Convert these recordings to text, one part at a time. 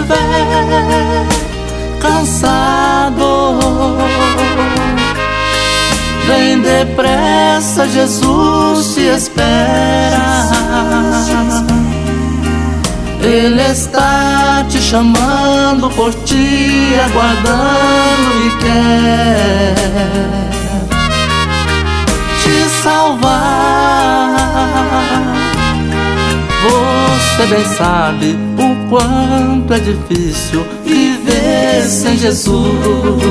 estiver cansado, vem depressa, Jesus te espera. Ele está te chamando, por ti aguardando e quer te salvar. Você bem sabe o quanto é difícil viver sem Jesus.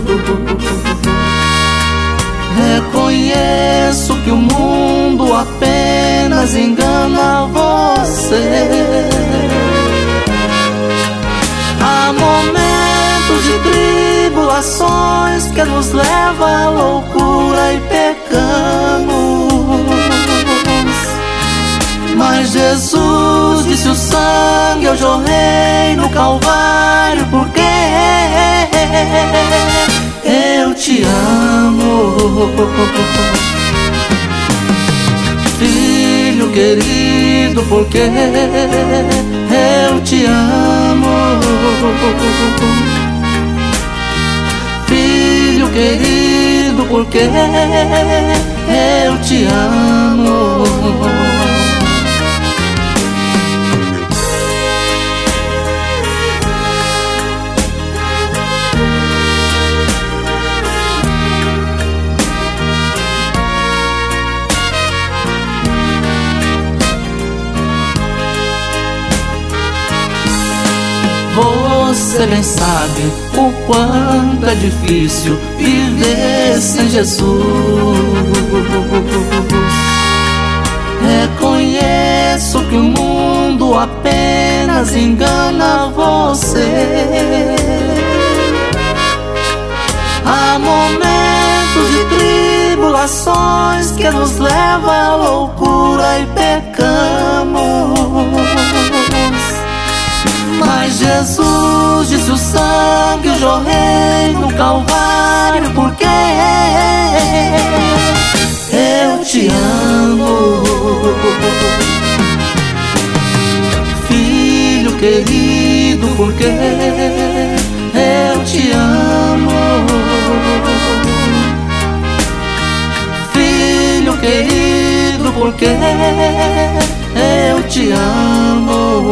Reconheço que o mundo apenas engana você. Há momentos de tribulações que nos levam à loucura e pecamos. Mas Jesus disse: o sangue eu jorrei no Calvário, porque eu te amo. Filho querido, porque eu te amo. Filho querido, porque eu te amo. Você bem sabe o quanto é difícil viver sem Jesus. Reconheço que o mundo apenas engana você. Há momentos de tribulações que nos levam à loucura e pecamos. Mas Jesus disse: o sangue eu jorrei no Calvário, porque eu te amo. Filho querido, porque eu te amo. Filho querido, porque eu te amo.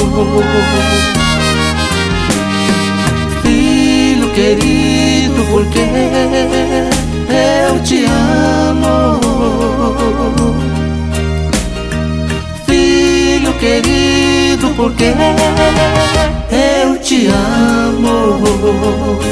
Filho querido, porque eu te amo. Filho querido, porque eu te amo.